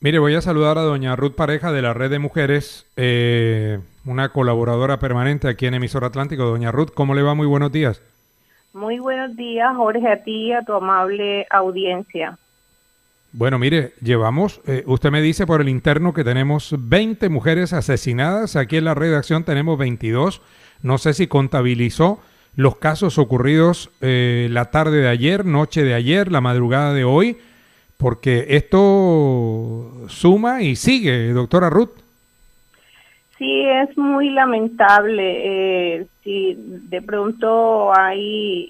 Mire, voy a saludar a doña Ruth Pareja de la Red de Mujeres, una colaboradora permanente aquí en Emisor Atlántico. Doña Ruth, ¿cómo le va? Muy buenos días. Muy buenos días, Jorge, a ti y a tu amable audiencia. Bueno, mire, llevamos, usted me dice por el interno que tenemos 20 mujeres asesinadas. Aquí en la redacción tenemos 22. No sé si contabilizó los casos ocurridos la tarde de ayer, noche de ayer, la madrugada de hoy, porque esto suma y sigue, doctora Ruth. Sí, es muy lamentable. Si de pronto hay,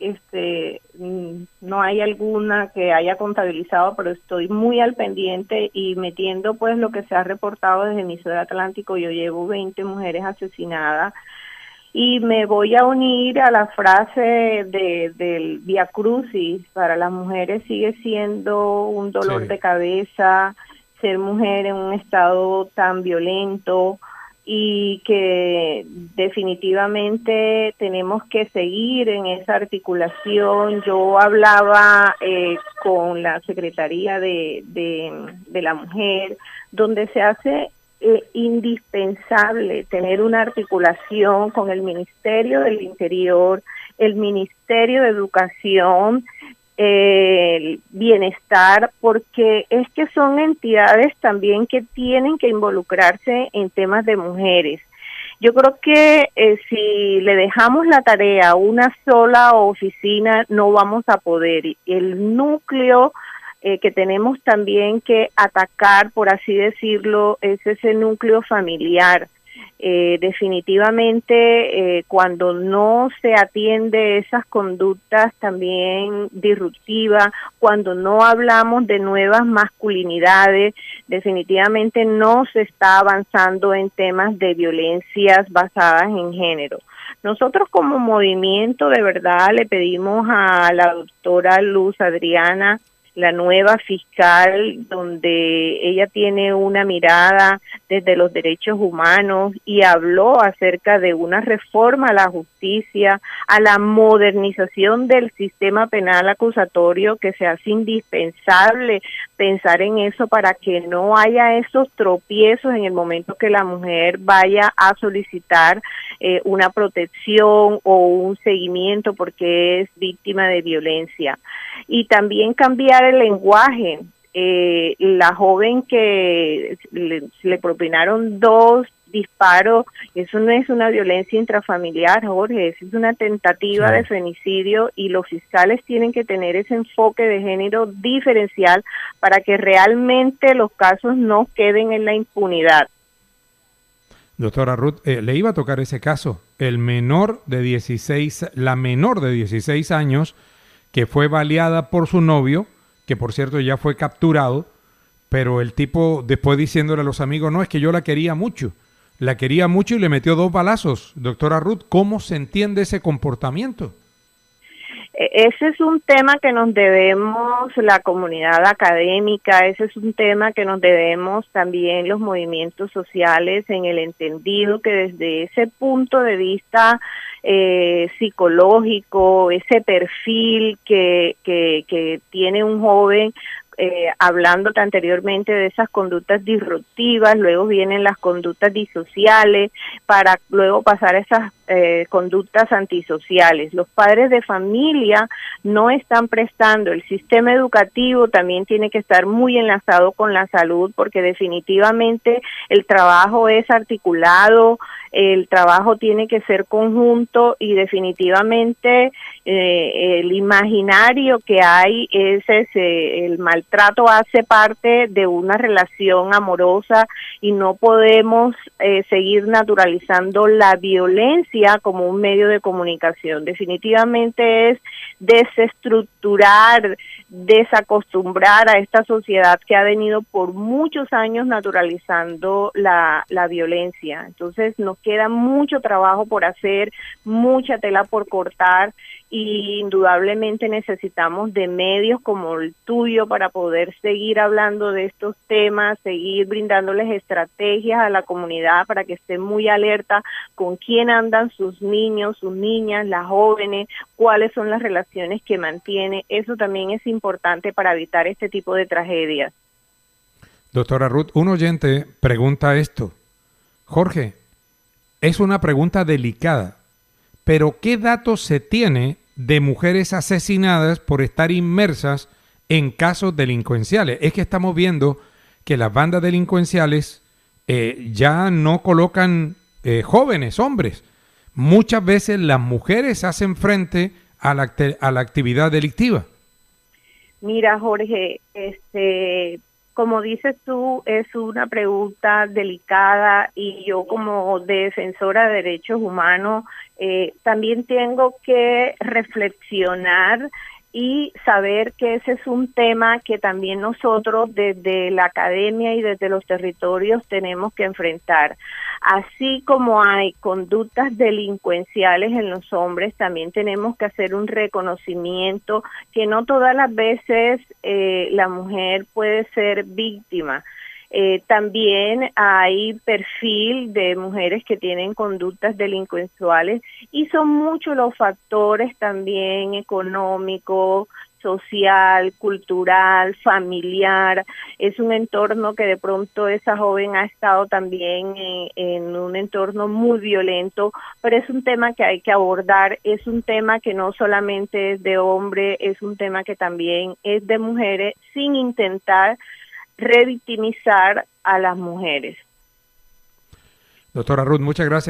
no hay alguna que haya contabilizado, pero estoy muy al pendiente y metiendo pues lo que se ha reportado desde Emisor Atlántico. Yo llevo 20 mujeres asesinadas. Y me voy a unir a la frase del Vía Crucis. Para las mujeres sigue siendo un dolor Sí. de cabeza ser mujer en un estado tan violento y que definitivamente tenemos que seguir en esa articulación. Yo hablaba con la Secretaría de la Mujer, donde se hace indispensable tener una articulación con el Ministerio del Interior, el Ministerio de Educación, el Bienestar, porque es que son entidades también que tienen que involucrarse en temas de mujeres. Yo creo que si le dejamos la tarea a una sola oficina, no vamos a poder. El núcleo que tenemos también que atacar, por así decirlo, es ese núcleo familiar. Definitivamente, cuando no se atiende esas conductas también disruptivas, cuando no hablamos de nuevas masculinidades, definitivamente no se está avanzando en temas de violencias basadas en género. Nosotros como movimiento de verdad le pedimos a la doctora Luz Adriana, la nueva fiscal, donde ella tiene una mirada desde los derechos humanos y habló acerca de una reforma a la justicia, a la modernización del sistema penal acusatorio, que se hace indispensable pensar en eso para que no haya esos tropiezos en el momento que la mujer vaya a solicitar una protección o un seguimiento porque es víctima de violencia. Y también cambiar el lenguaje. La joven que le propinaron 2 disparos, eso no es una violencia intrafamiliar, Jorge, eso es una tentativa de Sí. femicidio y los fiscales tienen que tener ese enfoque de género diferencial para que realmente los casos no queden en la impunidad. Doctora Ruth, le iba a tocar ese caso. El menor de 16, la menor de 16 años que fue baleada por su novio, que por cierto ya fue capturado, pero el tipo después diciéndole a los amigos, no, es que yo la quería mucho y le metió 2 balazos. Doctora Ruth, ¿cómo se entiende ese comportamiento? Ese es un tema que nos debemos la comunidad académica, ese es un tema que nos debemos también los movimientos sociales en el entendido que desde ese punto de vista psicológico, ese perfil que tiene un joven, hablándote anteriormente de esas conductas disruptivas, luego vienen las conductas disociales, para luego pasar a esas conductas antisociales. Los padres de familia no están prestando, el sistema educativo también tiene que estar muy enlazado con la salud, porque definitivamente el trabajo es articulado, el trabajo tiene que ser conjunto y definitivamente el imaginario que hay es ese, el maltrato hace parte de una relación amorosa y no podemos seguir naturalizando la violencia como un medio de comunicación. Definitivamente es desestructurar, desacostumbrar a esta sociedad que ha venido por muchos años naturalizando la violencia. Entonces nos queda mucho trabajo por hacer, mucha tela por cortar y indudablemente necesitamos de medios como el tuyo para poder seguir hablando de estos temas, seguir brindándoles estrategias a la comunidad para que esté muy alerta con quién andan sus niños, sus niñas, las jóvenes, cuáles son las relaciones que mantiene. Eso también es importante para evitar este tipo de tragedias. Doctora Ruth, un oyente pregunta esto. Jorge, es una pregunta delicada, pero ¿qué datos se tiene de mujeres asesinadas por estar inmersas en casos delincuenciales? Es que estamos viendo que las bandas delincuenciales ya no colocan jóvenes, hombres. Muchas veces las mujeres hacen frente a la actividad delictiva. Mira, Jorge, como dices tú, es una pregunta delicada y yo como defensora de derechos humanos también tengo que reflexionar y saber que ese es un tema que también nosotros desde la academia y desde los territorios tenemos que enfrentar. Así como hay conductas delincuenciales en los hombres, también tenemos que hacer un reconocimiento que no todas las veces la mujer puede ser víctima. También hay perfil de mujeres que tienen conductas delincuenciales y son muchos los factores también económico, social, cultural, familiar. Es un entorno que de pronto esa joven ha estado también en un entorno muy violento, pero es un tema que hay que abordar, es un tema que no solamente es de hombre, es un tema que también es de mujeres, sin intentar revictimizar a las mujeres. Doctora Ruth, muchas gracias.